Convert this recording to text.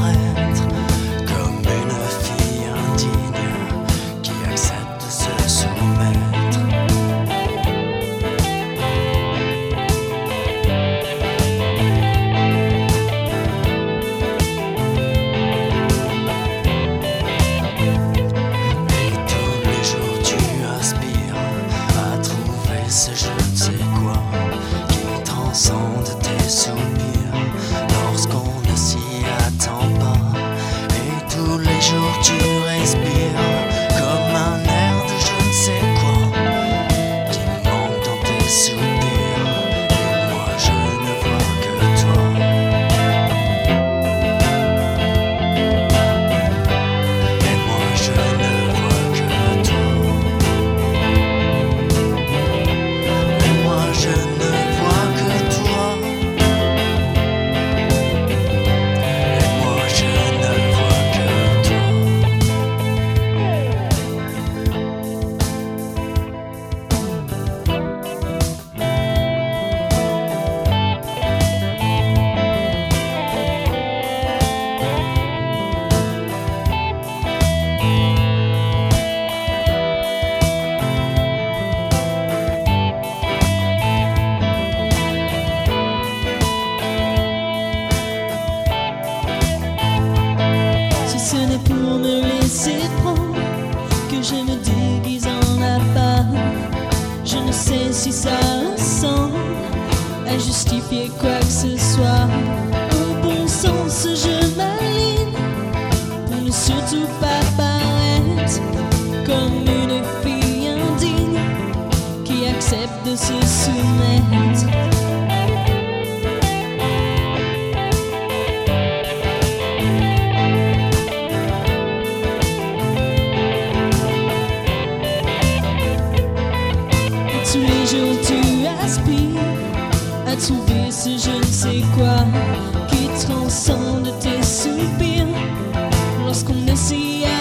paraître comme une fille indigne qui accepte de se soumettre. Et tous les jours tu aspires à trouver ce je ne sais quoi qui transcende tes soupirs lorsqu'on ne s'y attend pas. Et tous les jours tu respires comme un air de je ne sais quoi qui manque dans tes soupirs. Et moi je ne vois que toi. Et moi je ne vois que toi. Et moi je ne vois que toi. Et moi je ne vois que toi. Si ce n'est pour me laisser prendre que je me déguise en appât, je ne sais si ça ressemble à justifier quoi que ce soit. Au bon sens, je m'aligne pour ne surtout pas paraître comme une fille indigne qui accepte de se soumettre. Tous les jours tu aspires à trouver ce je ne sais quoi qui transcende tes soupirs lorsqu'on ne s'y